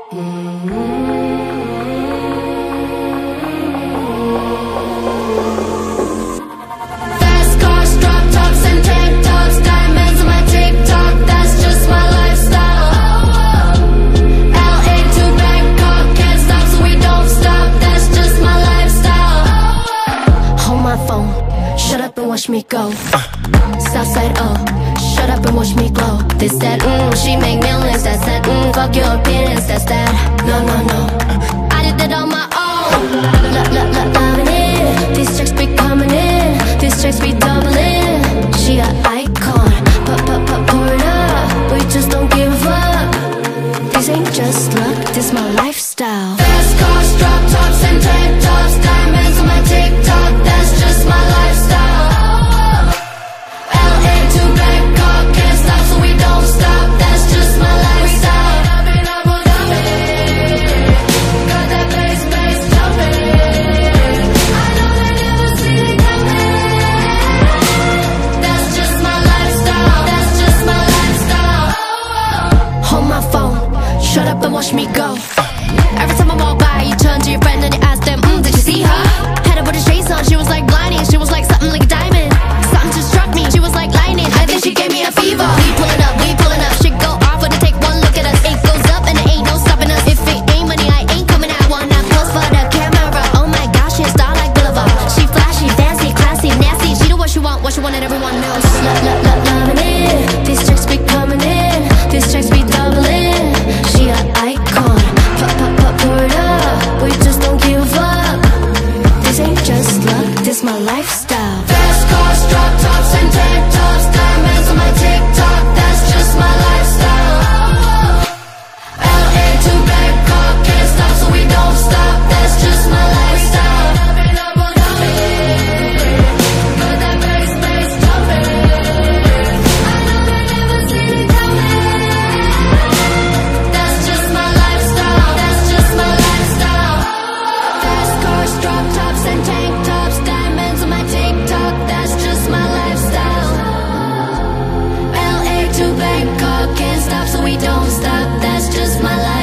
Fast cars, drop tops, and tank tops, diamonds on my TikTok, that's just my lifestyle. LA to Bangkok, can't stop, so we don't stop, that's just my lifestyle. Hold my phone, shut up and watch me go. Southside, oh, shut up and watch me glow. This, that, she make millions, that's that, fuck your opinions, that's that. No, no, no, I did it on my own. Loving it, these checks be coming in, these checks be doubling. She an icon, pour it up, we just don't give up. This ain't just luck, this my lifestyle. Fast cars, drop tops, and tank tops, diamonds on my TikTok, that's just my lifestyle. LA to Bangkok, can't stop, so we don't stop, that's just my lifestyle. Got that bass jumping, I know they never seen it coming. That's just my lifestyle, that's just my lifestyle. Hold my phone, shut up and watch me go. Every time I walk by, you turn to your friend and you ask them, did you see her? Had her put a shades on, she was like blinding, she was like something like a diamond. Something just struck me, she was like lightning, I think she gave me a fever. We pulling up, shit go off when I take one look at us. It goes up and there ain't no stopping us. If it ain't money, I ain't coming out. Wanna pose for the camera, oh my gosh, she a star like Boulevard. She flashy, fancy, classy, nasty, she do what she want and everyone knows. Loving it, these checks be coming in, these checks be doubling. She an icon, pour it up, we just don't give up. This ain't just luck, this my lifestyle. Fast cars, drop tops, and tank tops, diamonds on my TikTok, that's just my lifestyle. LA to Bangkok, can't stop, so we don't stop, that's just my lifestyle. Got that bass jumping, I know they never seen it coming. That's just my lifestyle, that's just my lifestyle. Fast cars, drop tops, and tank tops, diamonds on my TikTok, that's just my lifestyle. LA to Bangkok, can't stop, so we don't stop, that's just my life.